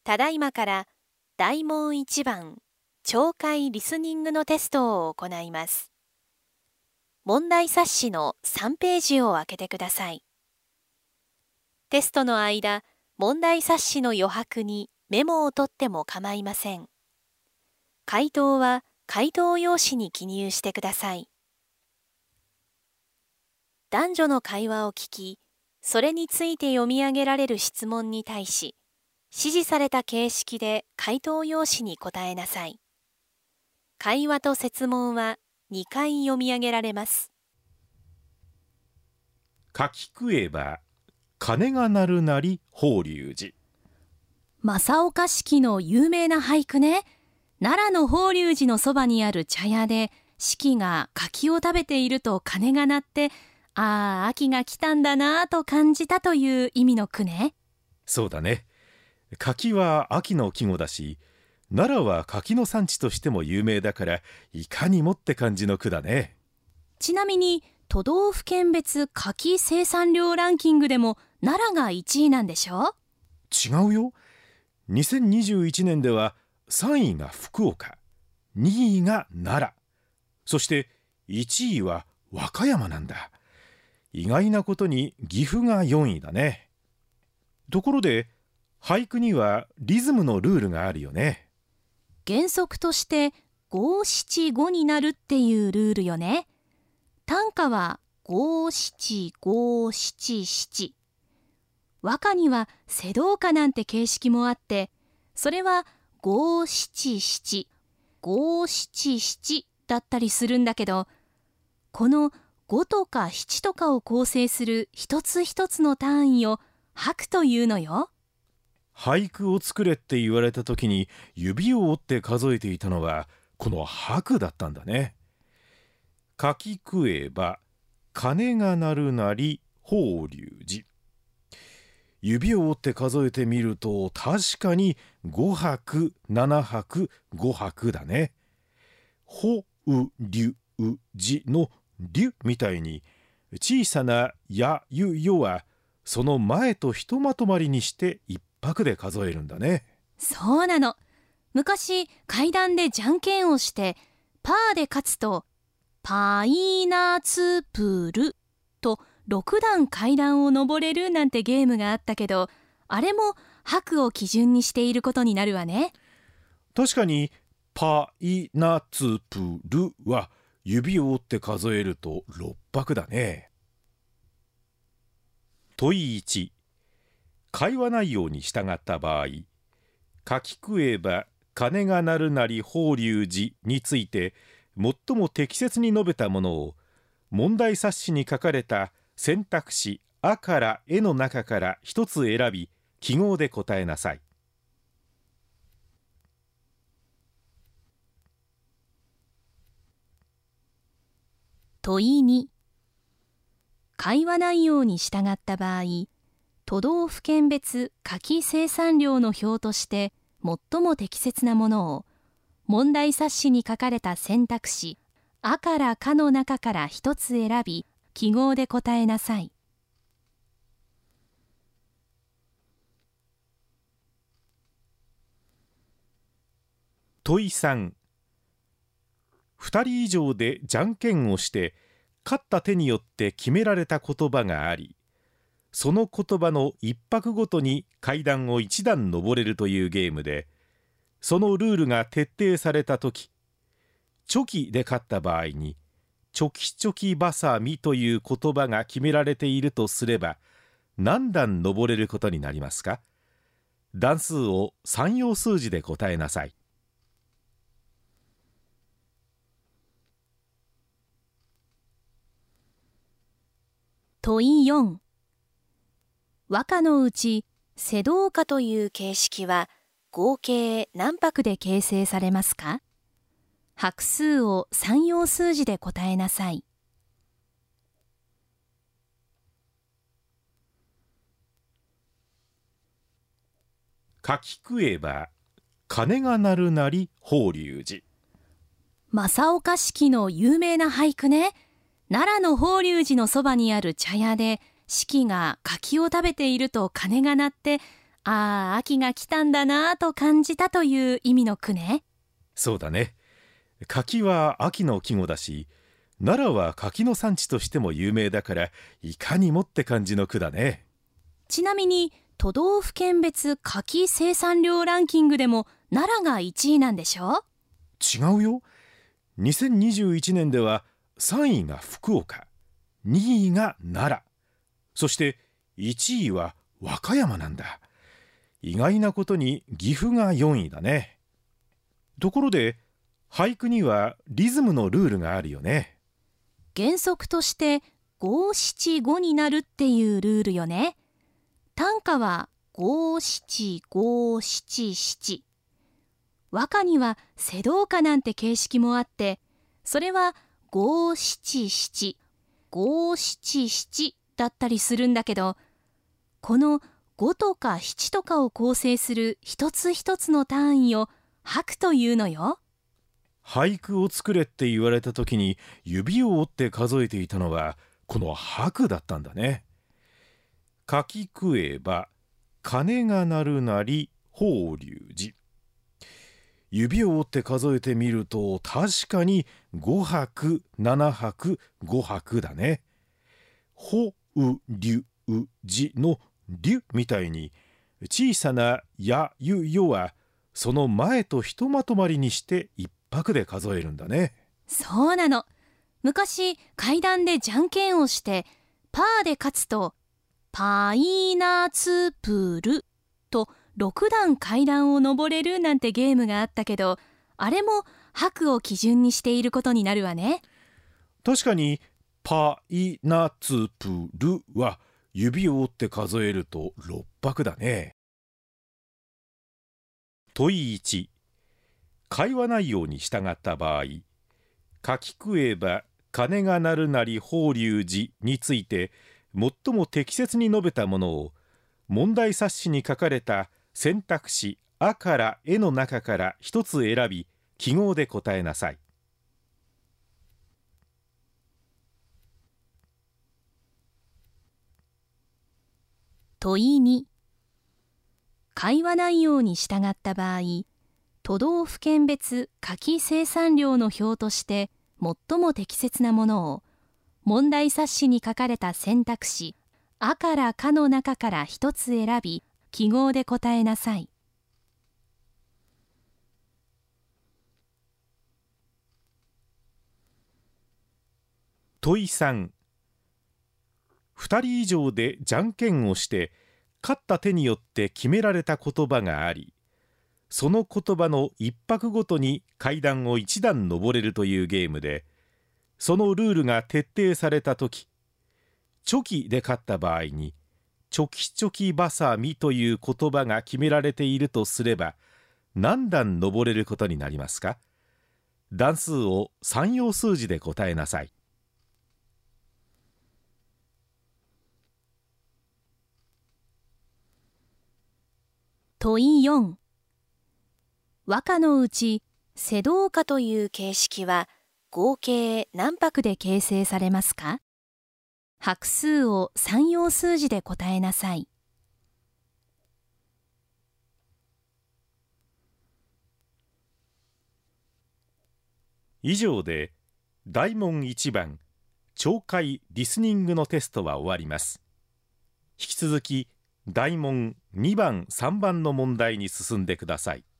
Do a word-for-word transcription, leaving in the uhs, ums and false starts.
ただいまから大問いちばん聴解リスニングのテストを行います。問題冊子のさんページを開けてください。テストの間、問題冊子の余白にメモを取っても構いません。回答は回答用紙に記入してください。男女の会話を聞き、それについて読み上げられる質問に対し、指示された形式で回答用紙に答えなさい。会話と設問はにかい読み上げられます。 かき食えば鐘が鳴るなり法隆寺。 正岡子規の有名な俳句ね。奈良の法隆寺のそばにある茶屋で、子規が柿を食べていると鐘が鳴って、ああ、秋が来たんだなぁと感じたという意味の句ね。 そうだね。柿は秋の季語だし、奈良は柿の産地としても有名だから、いかにもって感じの句だね。 ちなみに、都道府県別柿生産量ランキングでも奈良がいちいなんでしょ？ 違うよ。にせんにじゅういちねんではさんいが福岡、にいが奈良、そしていちいは和歌山なんだ。意外なことに岐阜がよんいだね。ところで俳句にはリズムのルールがあるよね。 原則としてごしちごになるっていうルールよね。短歌はごしちごしちしち。和歌には瀬戸歌なんて形式もあって、それはごしちしち、ごしちしちだったりするんだけど、このごとかななとかを構成する一つ一つの単位を拍というのよ。 俳句を作れって言われた時に指を折って数えていたのはこの拍だったんだね。かき食えば鐘が鳴るなり法隆寺。指を折って数えてみると確かにごはくななはくごはくだね。ほうりゅうじのりゅみたいに小さなやゆよはその前とひとまとまりにして一拍で数えるんだね。 そうなの。昔階段でじゃんけんをしてパーで勝つとパイナツプルとろくだん階段を登れるなんてゲームがあったけど、あれも拍を基準にしていることになるわね。 確かにパイナツプルは指を折って数えるとろっ拍だね。問いいち、会話内容に従った場合、かき食えば鐘が鳴るなり法隆寺について最も適切に述べたものを問題冊子に書かれた選択肢あからえの中から一つ選び記号で答えなさい。 問いに、会話内容に従った場合、都道府県別柿生産量の表として最も適切なものを問題冊子に書かれた選択肢あからかの中から一つ選び記号で答えなさい。 問いさん、ふたり以上でじゃんけんをして勝った手によって決められた言葉があり、その言葉の一拍ごとに階段を一段登れるというゲームで、そのルールが徹底されたとき、チョキで勝った場合にチョキチョキバサミという言葉が決められているとすれば何段登れることになりますか？段数を三要数字で答えなさい。 問いよん、 和歌のうち瀬戸歌という形式は合計何拍で形成されますか？拍数を三要数字で答えなさい。 かき食えば鐘が鳴るなり法隆寺。 正岡子規の有名な俳句ね。奈良の法隆寺のそばにある茶屋で子規が柿を食べていると鐘が鳴って、 ああ、秋が来たんだなぁと感じたという意味の句ね。 そうだね。柿は秋の季語だし、奈良は柿の産地としても有名だから、いかにもって感じの句だね。 ちなみに都道府県別柿生産量ランキングでも奈良がいちいなんでしょ？ 違うよ。にせんにじゅういちねんではさんいが福岡、にいが奈良、そしていちいは和歌山なんだ。意外なことに岐阜がよんいだね。ところで俳句にはリズムのルールがあるよね。 原則としてご七五になるっていうルールよね。短歌はご七五七七。和歌には瀬戸歌なんて形式もあって、それはご七七、ご七七だったりするんだけど、このごとかななとかを構成する一つ一つの単位を拍というのよ。 俳句を作れって言われた時に指を折って数えていたのはこの拍だったんだね。かきくえば鐘が鳴るなり法隆寺。指を折って数えてみると確かにごはくななはくごはくだね。ほうりゅうじのりゅみたいに小さなやゆよはその前とひとまとまりにして一拍で数えるんだね。 そうなの。昔階段でじゃんけんをしてパーで勝つとパイナツプルとろくだん階段を登れるなんてゲームがあったけど、あれも拍を基準にしていることになるわね。 確かにパイナツプルは指を折って数えるとろっ拍だね。問いいち、会話内容に従った場合、かきくえば鐘が鳴るなり法隆寺について最も適切に述べたものを問題冊子に書かれた選択肢あからえの中から一つ選び記号で答えなさい。 問いに、会話内容に従った場合、都道府県別柿生産量の表として最も適切なものを問題冊子に書かれた選択肢あからかの中から一つ選び記号で答えなさい。 問いさん、ふたり以上でじゃんけんをして勝った手によって決められた言葉があり、その言葉の一拍ごとに階段を一段登れるというゲームで、そのルールが徹底されたとき、チョキで勝った場合にチョキチョキバサミという言葉が決められているとすれば何段登れることになりますか？段数を三要数字で答えなさい。 問いよん、和歌のうち瀬戸歌という形式は合計何拍で形成されますか？ 拍数を三要数字で答えなさい。 以上で大問いちばん聴解リスニングのテストは終わります。引き続き大問にばんさんばんの問題に進んでください。